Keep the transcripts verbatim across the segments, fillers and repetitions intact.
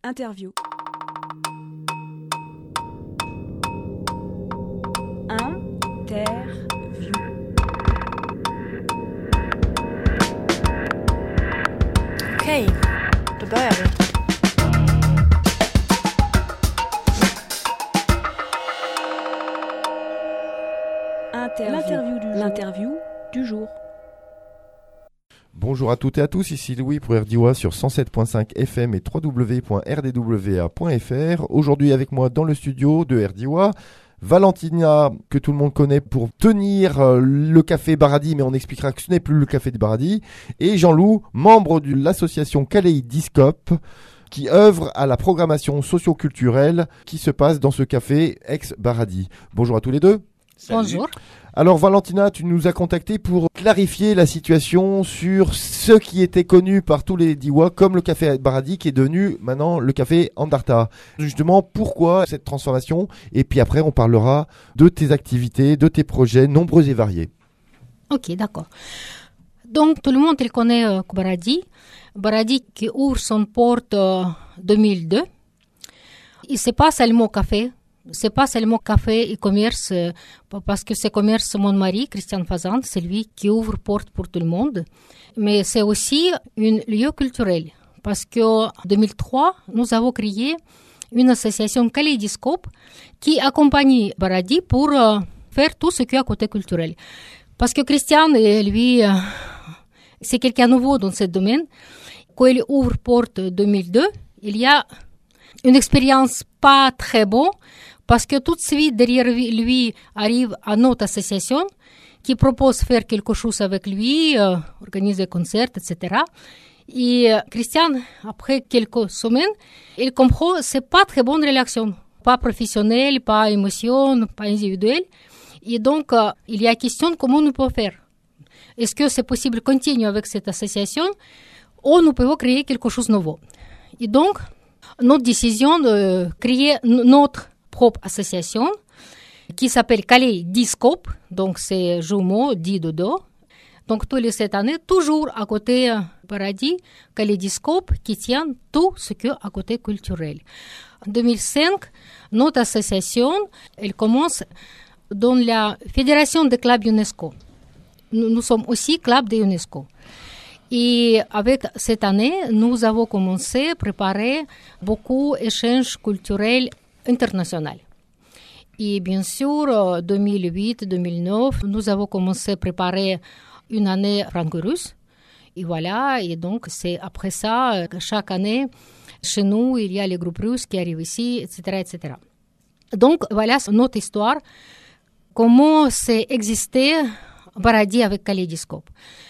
Interview. Interview. Okej, då börjar vi. Interview. L'interview du, L'interview du jour. Bonjour à toutes et à tous, ici Louis pour R D W A sur cent sept virgule cinq F M et w w w point r d w a point f r. Aujourd'hui avec moi dans le studio de R D W A, Valentina, que tout le monde connaît pour tenir le café Baradi, mais on expliquera que ce n'est plus le café de Baradi, et Jean-Loup, membre de l'association Kaléidiscope, qui œuvre à la programmation socio-culturelle qui se passe dans ce café ex-Baradi. Bonjour à tous les deux. Salut. Bonjour. Alors Valentina, tu nous as contacté pour clarifier la situation sur ce qui était connu par tous les D W A comme le café Baradi qui est devenu maintenant le café Andarta. Justement, pourquoi cette transformation? Et puis après, on parlera de tes activités, de tes projets nombreux et variés. Ok, d'accord. Donc tout le monde il connaît euh, Baradi. Baradi qui ouvre son porte en euh, deux mille deux. Et c'est pas seulement café. C'est pas seulement café et commerce, euh, parce que c'est commerce mon mari, Christian Fazan, c'est lui qui ouvre porte pour tout le monde. Mais c'est aussi un lieu culturel, parce qu'en deux mille trois, nous avons créé une association Kaléidiscope qui accompagne Baradi pour euh, faire tout ce qui est à côté culturel. Parce que Christian, lui, euh, c'est quelqu'un de nouveau dans ce domaine. Quand il ouvre porte deux mille deux, il y a une expérience pas très bonne, parce que tout de suite derrière lui arrive une autre association qui propose de faire quelque chose avec lui, euh, organiser des concerts, et cetera. Et euh, Christian, après quelques semaines, il comprend que ce n'est pas très bonne relation, pas professionnelle, pas émotion, pas individuelle. Et donc, euh, il y a question comment nous pouvons faire. Est-ce que c'est possible de continuer avec cette association ou nous pouvons créer quelque chose de nouveau. Et donc, notre décision de créer notre propre association qui s'appelle Kaléidiscope, donc c'est jumeau, dit dodo. Donc, tous les sept années, toujours à côté Baradi, Kaléidiscope qui tient tout ce qui est à côté culturel. En deux mille cinq, notre association, elle commence dans la Fédération des clubs UNESCO. Nous, nous sommes aussi club de UNESCO. Et avec cette année, nous avons commencé à préparer beaucoup d'échanges culturels internationaux. Et bien sûr, deux mille huit deux mille neuf, nous avons commencé à préparer une année franco-russe. Et voilà, et donc c'est après ça, chaque année, chez nous, il y a les groupes russes qui arrivent ici, et cetera, et cetera. Donc voilà notre histoire, comment c'est existé Baradi avec Kaléidiscope.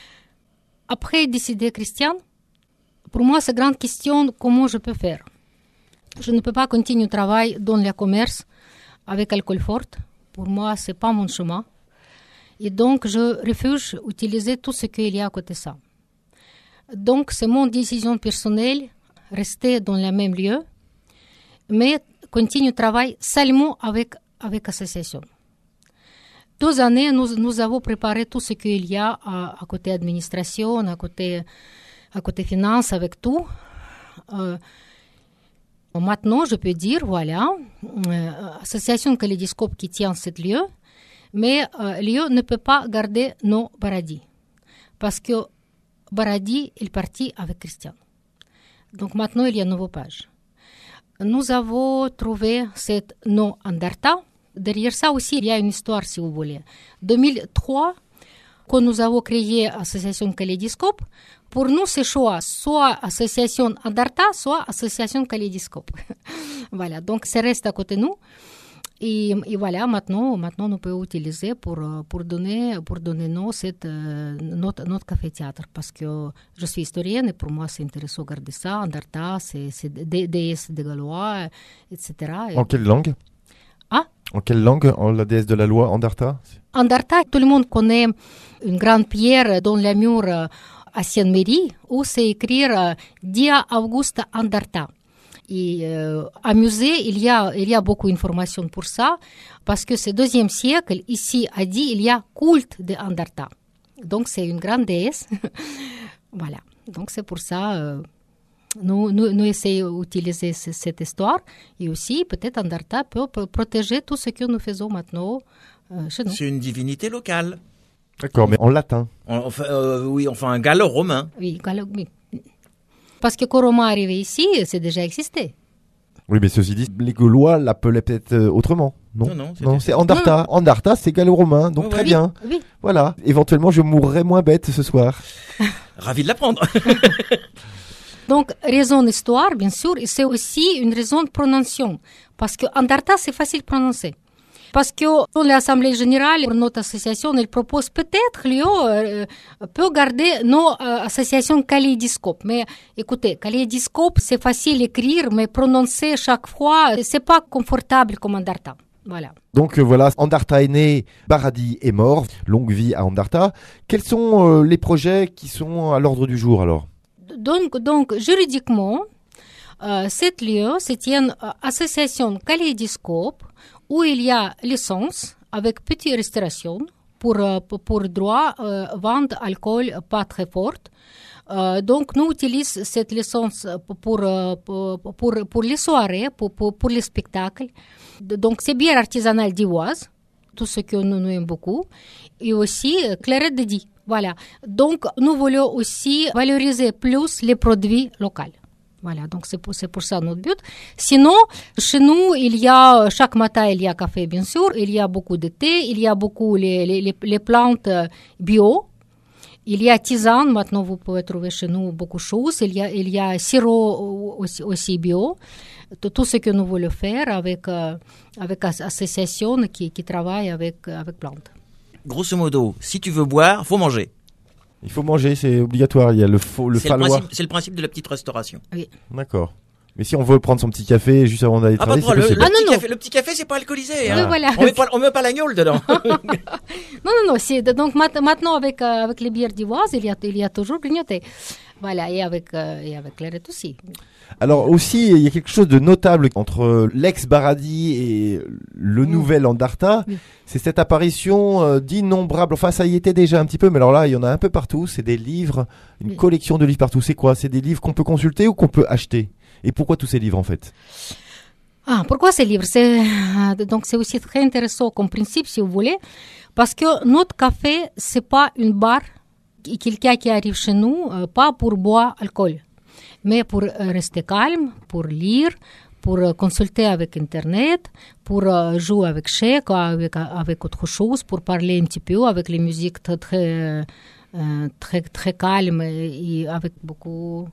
Après décider Christian, pour moi, c'est une grande question comment je peux faire. Je ne peux pas continuer le travail dans le commerce avec alcool fort. Pour moi, ce n'est pas mon chemin. Et donc, je refuse d'utiliser tout ce qu'il y a à côté de ça. Donc, c'est mon décision personnelle, rester dans le même lieu, mais continuer le travail seulement avec, avec l'association. Deux années, nous, nous avons préparé tout ce qu'il y a à, à côté administration, à côté, à côté finance, avec tout. Euh, maintenant, je peux dire, voilà, euh, association Kaléidiscope qui tient ce lieu, mais euh, le lieu ne peut pas garder nos Baradi, parce que Baradi est parti avec Christian. Donc maintenant, il y a une nouvelle page. Nous avons trouvé cette nom Andarta. Derrière ça aussi, il y a une histoire, si vous voulez. deux mille trois, quand nous avons créé l'association Kaléidiscope, pour nous, c'est choix, soit association Andarta, soit association Kaléidiscope. Voilà, donc ça reste à côté de nous. Et, et voilà, maintenant, maintenant, nous pouvons utiliser pour, pour donner, pour donner nous cette, euh, notre, notre café-théâtre. Parce que je suis historienne et pour moi, c'est intéressant de regarder ça. Andarta, c'est, c'est des déesses de Gaulois, et cetera. En quelle langue? Ah? En quelle langue, en la déesse de la loi, Andarta? Andarta, tout le monde connaît une grande pierre dans le mur à Sainte-Marie où c'est écrit euh, Dia Augusta Andarta. Et euh, à musée, il y a, il y a beaucoup d'informations pour ça, parce que c'est deuxième siècle, ici à Die, il y a culte de Andarta. Donc c'est une grande déesse. Voilà, donc c'est pour ça, euh, Nous, nous, nous essayons d'utiliser c- cette histoire et aussi peut-être Andarta peut p- protéger tout ce que nous faisons maintenant euh, chez nous. C'est une divinité locale. D'accord, mais en latin. Enfin, euh, oui, enfin un gallo-romain. Oui, Galo- oui. Parce que quand Roma est arrivé ici, c'est déjà existé. Oui, mais ceci dit, les Gaulois l'appelaient peut-être euh, autrement, non? Non, non, c'était- non c'est Andarta. Andarta, c'est gallo-romain, donc Ouais, très ouais. bien. Oui. Voilà. Éventuellement, je mourrai moins bête ce soir. Ravi de l'apprendre. Donc, raison d'histoire, bien sûr, et c'est aussi une raison de prononciation. Parce que Andarta, c'est facile de prononcer. Parce que dans l'Assemblée générale, pour notre association, elle propose peut-être, Léo, euh, peut garder nos euh, associations kaléidoscope. Mais écoutez, kaléidoscope, c'est facile à écrire, mais prononcer chaque fois, c'est pas confortable comme Andarta. Voilà. Donc euh, voilà, Andarta est né, Baradi est mort. Longue vie à Andarta. Quels sont euh, les projets qui sont à l'ordre du jour alors? Donc, donc juridiquement, euh, cette lieu, c'est une euh, association kaléidoscope où il y a licence avec petite restauration pour, euh, pour, pour droit euh, vendre alcool pas très fort. Euh, donc, nous utilisons cette licence pour, euh, pour, pour, pour les soirées, pour, pour, pour les spectacles. Donc, c'est bière artisanale d'Ivoise, tout ce que nous, nous aimons beaucoup, et aussi euh, clairette de Die. Voilà. Donc, nous voulons aussi valoriser plus les produits locaux. Voilà, donc c'est pour, c'est pour ça notre but. Sinon, chez nous, il y a, chaque matin, il y a café, bien sûr, il y a beaucoup de thé, il y a beaucoup les, les, les plantes bio, il y a tisane, maintenant vous pouvez trouver chez nous beaucoup de choses, il y a, il y a sirop aussi, aussi bio, tout, tout ce que nous voulons faire avec, euh, avec association qui, qui travaille avec, avec plantes. Grosso modo, si tu veux boire, faut manger. Il faut manger, c'est obligatoire. Il y a le, faux, le C'est le, falloir. principe, c'est le principe de la petite restauration. Oui. D'accord. Mais si on veut prendre son petit café juste avant d'aller Ah, pas de travailler, c'est problème. Le, possible. le, Ah, petit non, café, le petit café, c'est pas alcoolisé. Hein. Oui, voilà. On met pas, on met pas la gnôle dedans. Non, non, non. C'est, donc maintenant, avec, euh, avec les bières d'Ivoise, il y a, il y a toujours grignoté. Voilà, et avec, euh, et avec Clairette aussi. Alors aussi, il y a quelque chose de notable entre l'ex-Baradi et le Mm. nouvel Andarta. Oui. C'est cette apparition euh, d'innombrables... Enfin, ça y était déjà un petit peu, mais alors là, il y en a un peu partout. C'est des livres, une Oui. collection de livres partout. C'est quoi? C'est des livres qu'on peut consulter ou qu'on peut acheter? Et pourquoi tous ces livres, en fait? Ah, pourquoi ces livres? C'est, euh, donc, c'est aussi très intéressant comme principe, si vous voulez, parce que notre café, c'est pas une bar, quelqu'un qui arrive chez nous, euh, pas pour boire alcool, mais pour euh, rester calme, pour lire, pour euh, consulter avec Internet, pour euh, jouer avec chèque, avec, avec autre chose, pour parler un petit peu avec les musiques très, très, euh, très, très calmes et, et avec beaucoup...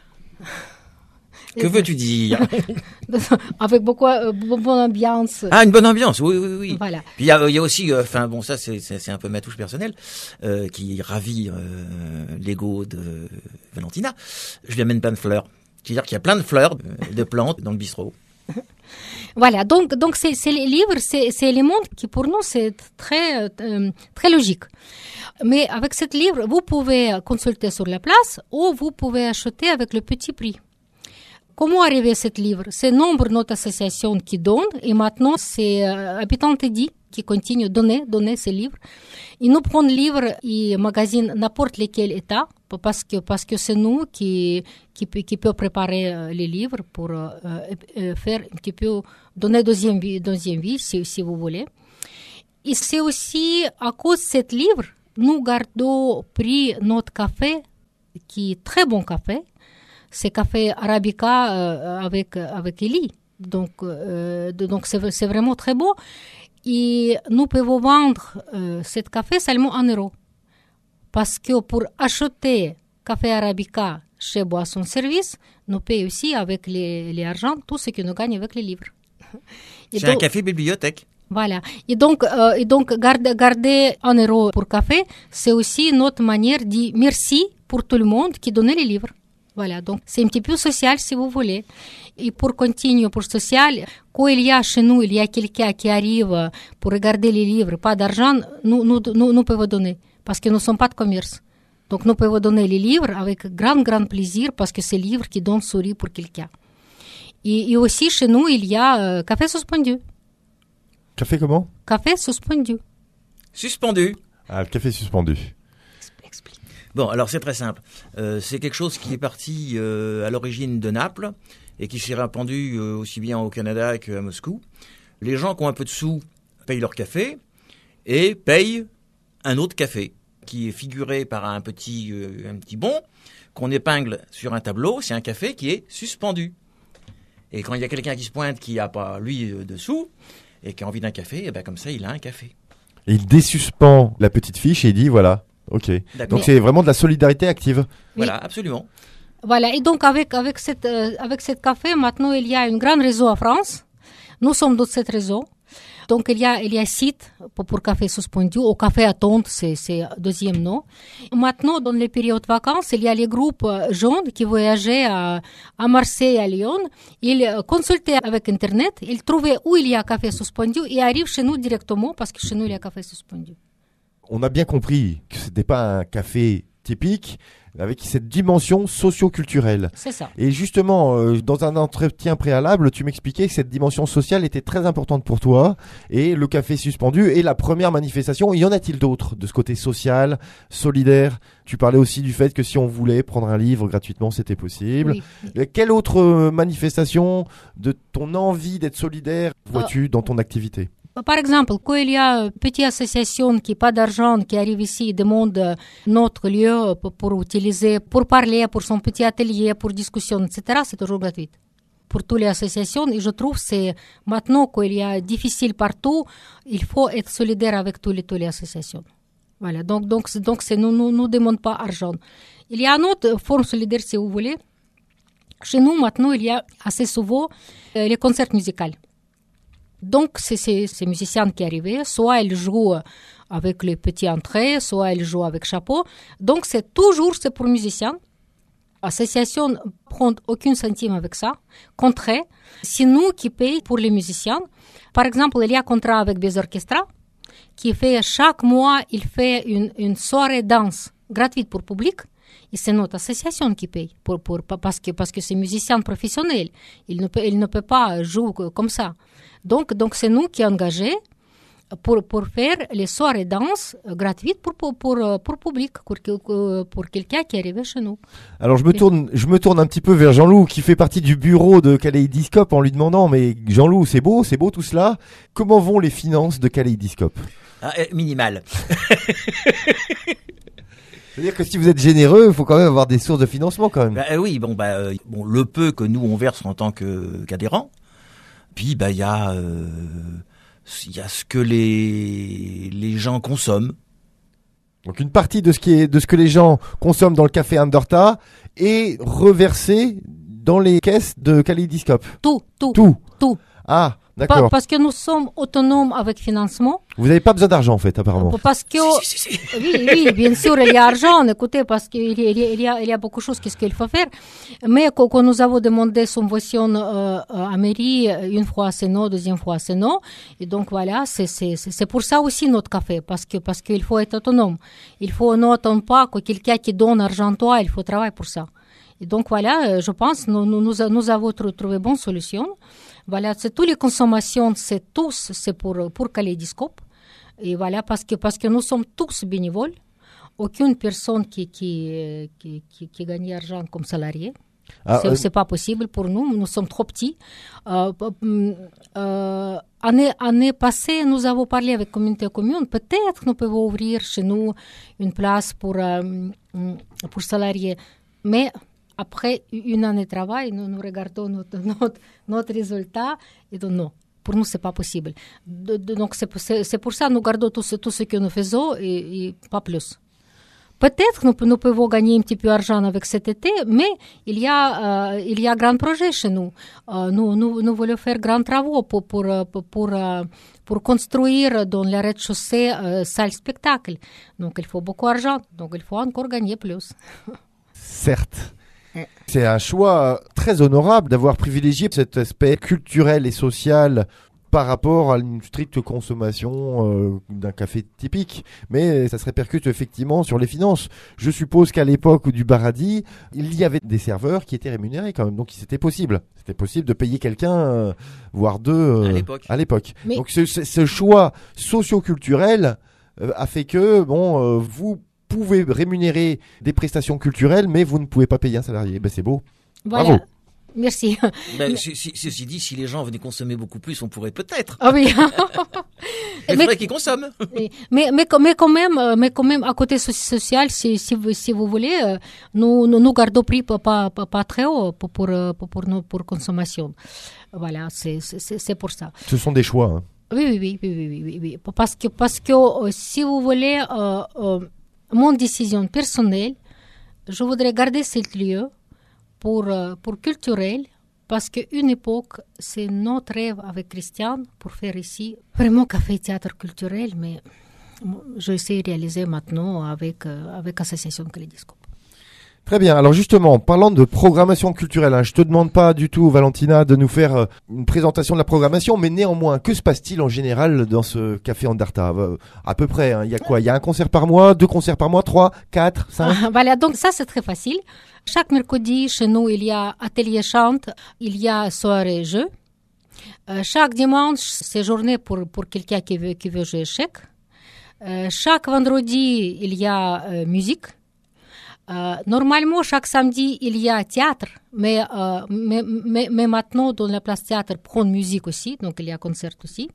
Que veux-tu dire? Avec beaucoup euh, bonne ambiance. Ah, une bonne ambiance, oui, oui, oui. Voilà. Puis il y a, il y a aussi, enfin euh, bon, ça c'est, c'est, c'est un peu ma touche personnelle, euh, qui ravit euh, l'ego de Valentina. Je lui amène plein de fleurs. C'est-à-dire qu'il y a plein de fleurs, euh, de plantes dans le bistrot. Voilà, donc, donc c'est, c'est les livres, c'est, c'est les mondes qui pour nous c'est très, euh, très logique. Mais avec ce livre, vous pouvez consulter sur la place ou vous pouvez acheter avec le petit prix. Comment arriver à ce livre? C'est nombre de notre association qui donne et maintenant c'est euh, Habitante dit qui continue de donner, donner ces livres. Ils nous prennent livres et magazines n'importe lequel état parce que, parce que c'est nous qui, qui, qui peut préparer euh, les livres pour euh, euh, faire un petit peu, donner deuxième vie, deuxième vie si, si vous voulez. Et c'est aussi à cause de ce livre, nous gardons pris notre café qui est très bon café. C'est café arabica euh, avec avec Eli, donc euh, donc c'est c'est vraiment très beau. Et nous pouvons vendre euh, ce café seulement en euros, parce que pour acheter café arabica chez Boisson Service, nous payons aussi avec les les argent tout ce que nous gagnons avec les livres. Et C'est donc, un café bibliothèque. Voilà. Et donc, euh, et donc garder, garder un euro pour café, c'est aussi notre manière de dire merci pour tout le monde qui donnait les livres. Voilà, donc c'est un petit peu social si vous voulez. Et pour continuer pour social, quand il y a chez nous, il y a quelqu'un qui arrive pour regarder les livres, pas d'argent, nous, nous, nous, nous pouvons donner, parce que nous ne sommes pas de commerce. Donc nous pouvons donner les livres avec grand, grand plaisir, parce que c'est les livres qui donnent sourire pour quelqu'un. Et, et aussi chez nous, il y a euh, café suspendu. Café comment? Café suspendu. Suspendu. Ah, le café suspendu. Explique. Bon, alors c'est très simple. Euh, c'est quelque chose qui est parti euh, à l'origine de Naples et qui s'est répandu euh, aussi bien au Canada qu'à Moscou. Les gens qui ont un peu de sous payent leur café et payent un autre café qui est figuré par un petit, euh, un petit bon qu'on épingle sur un tableau. C'est un café qui est suspendu. Et quand il y a quelqu'un qui se pointe qui n'a pas, lui, euh, de sous et qui a envie d'un café, et ben comme ça, il a un café. Et il désuspend la petite fiche et il dit voilà, ok. D'accord. Donc c'est vraiment de la solidarité active. Voilà, absolument. Voilà, et donc avec, avec, cette, euh, avec cette café, maintenant il y a un grand réseau en France. Nous sommes dans ce réseau. Donc il y a, il y a site pour, pour café suspendu, au café à tonte, c'est, c'est deuxième nom. Maintenant, dans les périodes de vacances, il y a les groupes jeunes qui voyageaient à, à Marseille, à Lyon. Ils consultaient avec Internet, ils trouvaient où il y a café suspendu et arrivent chez nous directement parce que chez nous il y a café suspendu. On a bien compris que c'était pas un café typique, avec cette dimension socio-culturelle. C'est ça. Et justement, euh, dans un entretien préalable, tu m'expliquais que cette dimension sociale était très importante pour toi, et le café suspendu est la première manifestation. Y en a-t-il d'autres de ce côté social, solidaire? Tu parlais aussi du fait que si on voulait prendre un livre gratuitement, c'était possible. Oui, oui. Euh, Quelle autre euh, manifestation de ton envie d'être solidaire vois-tu euh... dans ton activité? Par exemple, quand il y a une petite association qui n'a pas d'argent, qui arrive ici et demande notre lieu pour, pour utiliser, pour parler, pour son petit atelier, pour discussion, et cetera, c'est toujours gratuit. Pour toutes les associations, et je trouve que c'est maintenant qu'il y a difficile partout, il faut être solidaire avec toutes les, toutes les associations. Voilà, donc, donc, donc c'est, nous ne nous, nous demandons pas d'argent. Il y a une autre forme solidaire, si vous voulez. Chez nous, maintenant, il y a assez souvent euh, les concerts musicaux. Donc, c'est ces, ces musiciens qui arrivaient, soit ils jouent avec les petits entrées, soit ils jouent avec chapeau. Donc, c'est toujours c'est pour musiciens. L'association ne prend aucun centime avec ça. Contraire, c'est nous qui payons pour les musiciens. Par exemple, il y a un contrat avec des orchestres qui fait chaque mois, il fait une, une soirée danse gratuite pour le public. Et c'est notre association qui paye pour, pour, parce que, parce que c'est musiciens professionnels. Ils ne, ils ne peuvent pas jouer comme ça. Donc, donc c'est nous qui engagés pour, pour faire les soirées danse gratuites pour, pour, pour, pour le public, pour, pour quelqu'un qui est arrivé chez nous. Alors je me tourne, je me tourne un petit peu vers Jean-Loup qui fait partie du bureau de Kaléidiscope en lui demandant, mais Jean-Loup, c'est beau, c'est beau tout cela. Comment vont les finances de Kaléidiscope? Ah, euh, minimal. C'est-à-dire que si vous êtes généreux, il faut quand même avoir des sources de financement quand même. Bah, euh, oui, bon, bah, euh, bon, le peu que nous on verse en tant que, qu'adhérents. Puis bah il y a euh, il y a ce que les les gens consomment. Donc une partie de ce qui est de ce que les gens consomment dans le café Anderta est reversée dans les caisses de Kaléidiscope. Tout, tout, tout. tout. Ah, d'accord. Parce que nous sommes autonomes avec financement. Vous n'avez pas besoin d'argent en fait, apparemment. Parce que si, si, si. oui, oui, bien sûr, il y a argent. Écoutez, parce qu'il y a, il y a, il y a beaucoup de choses qu'est-ce qu'il faut faire. Mais quand, quand nous avons demandé subvention euh, à mairie, une fois c'est non, deuxième fois c'est non. Et donc voilà, c'est c'est c'est pour ça aussi notre café, parce que parce qu'il faut être autonome. Il faut n'attendre pas que quelqu'un qui donne argent à toi, il faut travailler pour ça. Et donc voilà, je pense nous nous nous, nous avons trouvé bonne solution. Voilà, c'est toutes les consommations, c'est tous, c'est pour pour Kaléidiscope. Et voilà, parce que parce que nous sommes tous bénévoles. Aucune personne qui qui qui qui, qui gagne argent comme salarié. Ah, c'est, euh... c'est pas possible pour nous. Nous sommes trop petits. Euh, euh, année année passée, nous avons parlé avec communauté commune. Peut-être nous pouvons ouvrir chez nous une place pour euh, pour salariés, mais après une année de travail, nous, nous regardons notre, notre, notre résultat et donc non, pour nous, ce n'est pas possible. De, de, donc, c'est, c'est, c'est pour ça que nous gardons tout ce, tout ce que nous faisons et, et pas plus. Peut-être que nous, nous pouvons gagner un petit peu d'argent avec cet été, mais il y a, euh, il y a grand projet chez nous. Euh, nous, nous. Nous voulons faire grands travaux pour, pour, pour, pour, pour construire dans le rez-de-chaussée euh, salle spectacle. Donc, il faut beaucoup d'argent. Donc, il faut encore gagner plus. Certes. C'est un choix très honorable d'avoir privilégié cet aspect culturel et social par rapport à une stricte consommation euh, d'un café typique. Mais ça se répercute effectivement sur les finances. Je suppose qu'à l'époque du Baradi, il y avait des serveurs qui étaient rémunérés quand même. Donc c'était possible. C'était possible de payer quelqu'un, euh, voire deux, euh, à l'époque. À l'époque. Mais... Donc ce, ce, ce choix socio-culturel euh, a fait que bon, euh, vous pouvez rémunérer des prestations culturelles, mais vous ne pouvez pas payer un salarié. Ben, c'est beau. Voilà. Bravo. Merci. Ben, c- c- ceci dit, si les gens venaient consommer beaucoup plus, on pourrait peut-être. Ah oui. Il Mais- faudrait qu'ils consomment. mais, mais, mais quand même, euh, mais quand même, à côté so- social, si, si, vous, si vous voulez, euh, nous, nous, nous gardons prix pas, pas, pas, pas très haut pour, pour, euh, pour, pour, nos, pour consommation. Voilà, c'est, c'est, c'est pour ça. Ce sont des choix. Hein. Oui, oui, oui, oui, oui, oui, oui, oui. Parce que, parce que euh, si vous voulez, euh, euh, mon décision personnelle, je voudrais garder ce lieu pour, euh, pour culturel, parce qu'une époque, c'est notre rêve avec Christiane pour faire ici vraiment café théâtre culturel, mais je sais réaliser maintenant avec, euh, avec Association Kaleidoscope. Très bien. Alors justement, parlant de programmation culturelle, hein, je te demande pas du tout, Valentina, de nous faire euh, une présentation de la programmation, mais néanmoins, que se passe-t-il en général dans ce café Andarta euh, À peu près, hein, il y a quoi Il y a un concert par mois, deux concerts par mois, trois, quatre, cinq Ah, voilà, donc ça c'est très facile. Chaque mercredi, chez nous, il y a atelier chante, il y a soirée jeu. Euh, chaque dimanche, c'est journée pour, pour quelqu'un qui veut, qui veut jouer échec. Euh, chaque vendredi, il y a euh, musique. Euh, normalement, chaque samedi, il y a théâtre, mais, euh, mais, mais, mais maintenant, dans la place théâtre, prend musique aussi, donc il y a concert aussi.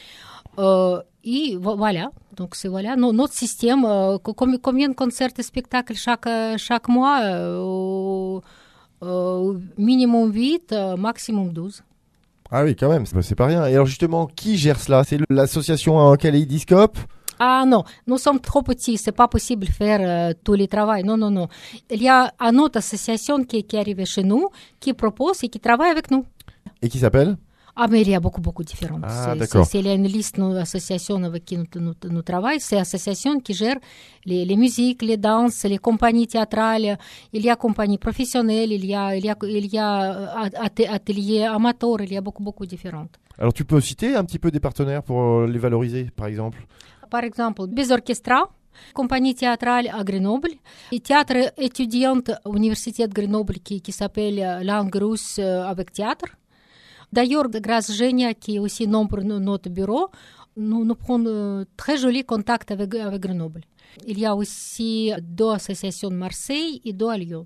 Euh, et vo- voilà, donc c'est voilà no- notre système. Euh, co- com- combien de concerts et spectacles chaque, euh, chaque mois euh, euh, minimum huit, euh, maximum douze. Ah oui, quand même, c'est c'est pas rien. Et alors justement, qui gère cela C'est le- l'association Kaleidoscope. Ah non, nous sommes trop petits, c'est pas possible de faire euh, tous les travaux. Non, non, non. Il y a une autre association qui, qui est arrivée chez nous, qui propose et qui travaille avec nous. Et qui s'appelle Ah, mais il y a beaucoup, beaucoup de différentes. Ah, C'est- d'accord. c'est- c'est- il y a une liste d'associations avec qui nous, nous, nous travaillons. C'est l'association qui gère les, les musiques, les danses, les compagnies théâtrales. Il y a compagnies professionnelles, il y a, il y a, il y a euh, at- ateliers amateurs, il y a beaucoup, beaucoup différentes. Alors tu peux citer un petit peu des partenaires pour euh, les valoriser, par exemple Par exemple, Bez Orchestra, compagnie théâtrale à Grenoble, et théâtre étudiant à l'Université de Grenoble qui, qui s'appelle euh, Langue russe euh, avec théâtre. D'ailleurs, grâce à Genia, qui est aussi membre de notre bureau, nous, nous prenons euh, très joli contact avec, avec Grenoble. Il y a aussi deux associations de Marseille et deux à Lyon.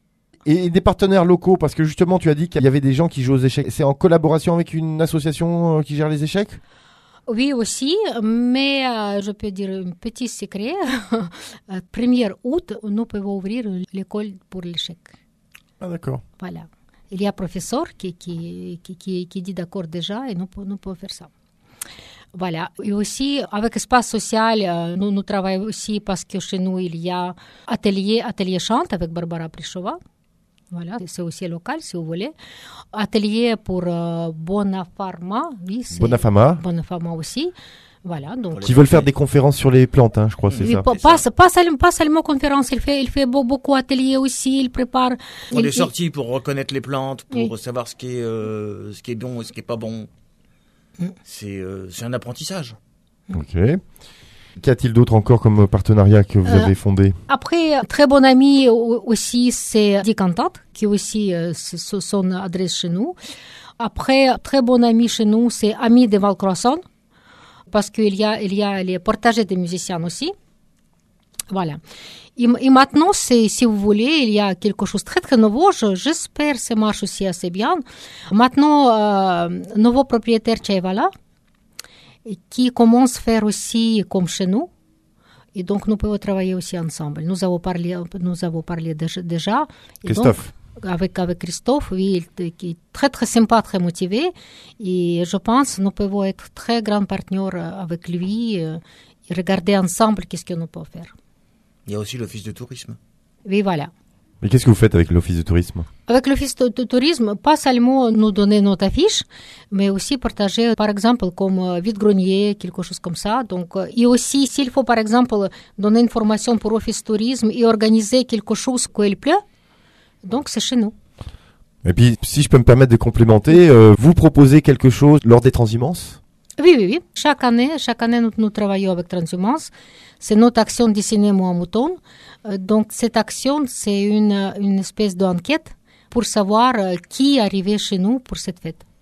Et des partenaires locaux, parce que justement tu as dit qu'il y avait des gens qui jouent aux échecs. C'est en collaboration avec une association euh, qui gère les échecs Oui, aussi, mais euh, je peux dire un petit secret. premier août, nous pouvons ouvrir l'école pour l'échec. Ah d'accord. Voilà. Il y a un professeur qui, qui, qui, qui, qui dit d'accord déjà et nous, pou- nous pouvons faire ça. Voilà. Et aussi, avec espace social, euh, nous, nous travaillons aussi parce que chez nous, il y a atelier, atelier chante avec Barbara Prichova. Voilà, c'est aussi local si vous voulez. Atelier pour euh, Bonapharma. Oui, c'est Bonafama. Bonapharma aussi. Voilà, donc. Qui veulent faire des conférences sur les plantes, hein, je crois, c'est Oui, ça. pas, pas, pas, seulement, pas seulement conférence, il fait, il fait beau- beaucoup d'ateliers aussi, il prépare. Pour il- des il- sorties, pour reconnaître les plantes, pour Oui. savoir ce qui est, euh, ce qui est bon et ce qui est pas bon. Mm. C'est, euh, c'est un apprentissage. Ok. Qu'y a-t-il d'autre encore comme partenariat que vous Euh, avez fondé Après, très bon ami au- aussi, c'est Dick Cantat, qui aussi euh, c'est so- son adresse chez nous. Après, très bon ami chez nous, c'est Ami de Valcroissant, parce qu'il y a, il y a les partagés des musiciens aussi. Voilà. Et, et maintenant, c'est, si vous voulez, il y a quelque chose de très très nouveau. Je- j'espère que ça marche aussi assez bien. Maintenant, euh, nouveau propriétaire Chaivala, qui commence à faire aussi comme chez nous. Et donc, nous pouvons travailler aussi ensemble. Nous avons parlé, nous avons parlé déjà. déjà. Et Christophe. donc, avec, avec Christophe, oui, il- qui est très, très sympa, très motivé. Et je pense que nous pouvons être très grands partenaires avec lui euh, et regarder ensemble qu'est-ce que nous pouvons faire. Il y a aussi l'office de tourisme. Oui, voilà. Mais qu'est-ce que vous faites avec l'office de tourisme Avec l'office de, de tourisme, pas seulement nous donner notre affiche, mais aussi partager, par exemple, comme euh, vide-grenier, quelque chose comme ça. Donc, euh, et aussi, s'il faut, par exemple, donner une formation pour l'office tourisme et organiser quelque chose quand il pleut, donc c'est chez nous. Et puis, si je peux me permettre de complémenter, euh, vous proposez quelque chose lors des transhumances Oui, oui, oui. Chaque année, chaque année, nous, nous travaillons avec Transhumance. C'est notre action dessinée Moi Mouton. Euh, donc, cette action, c'est une, une espèce d'enquête pour savoir euh, qui est arrivé chez nous pour cette fête.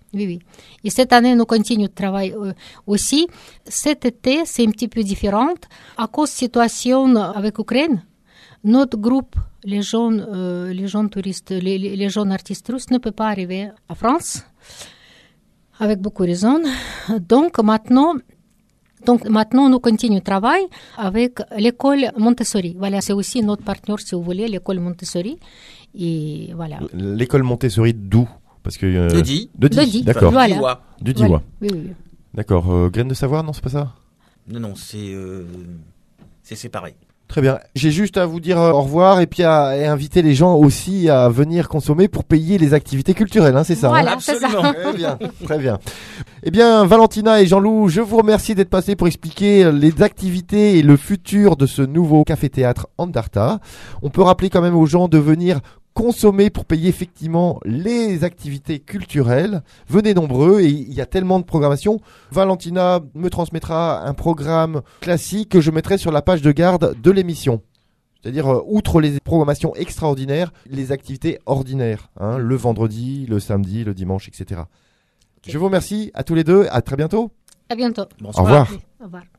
oui, oui. Et cette année, nous continuons de travailler euh, aussi. Cet été, c'est un petit peu différent. À cause de la situation avec l'Ukraine, notre groupe, les jeunes, euh, les jeunes touristes, les, les jeunes artistes russes ne peuvent pas arriver à France, avec beaucoup de raisons. Donc maintenant, donc maintenant, nous continuons le travail avec l'école Montessori. Voilà, c'est aussi notre partenaire, si vous voulez, l'école Montessori. Et voilà. L'école Montessori d'où? Parce que euh, de Die. De Die, De Die. d'accord. Voilà. Diois. Du Diois. Voilà. Oui, oui, oui. D'accord. Euh, graine de savoir, non, c'est pas ça? Non, non, c'est euh, c'est séparé. Très bien. J'ai juste à vous dire euh, au revoir et puis à et inviter les gens aussi à venir consommer pour payer les activités culturelles, hein, c'est ça? Voilà, hein c'est ça. Absolument. Très bien, très bien. Eh bien, Valentina et Jean-Loup, je vous remercie d'être passés pour expliquer les activités et le futur de ce nouveau café-théâtre Andarta. On peut rappeler quand même aux gens de venir consommer pour payer effectivement les activités culturelles. Venez nombreux et il y a tellement de programmation. Valentina me transmettra un programme classique que je mettrai sur la page de garde de l'émission. C'est-à-dire, euh, outre les programmations extraordinaires, les activités ordinaires, hein, le vendredi, le samedi, le dimanche, et cetera. Okay. Je vous remercie à tous les deux. À très bientôt. À bientôt. Bonsoir. Au revoir. Au revoir.